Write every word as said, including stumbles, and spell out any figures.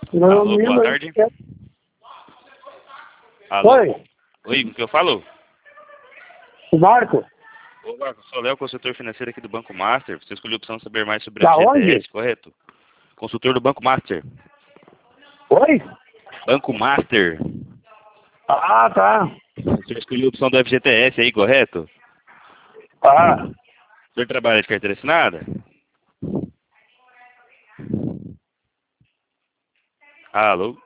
Alô, boa tarde. Alô? Oi, Oi, com que eu falo? o Marco. Ô, Marcos, sou o Léo, consultor financeiro aqui do Banco Master. Você escolheu a opção de saber mais sobre a Da F G T S, onde? correto? Consultor do Banco Master. Oi? Banco Master. Ah, tá. Você escolheu a opção do F G T S aí, correto? Ah, O senhor trabalha de carteira assinada? Alô?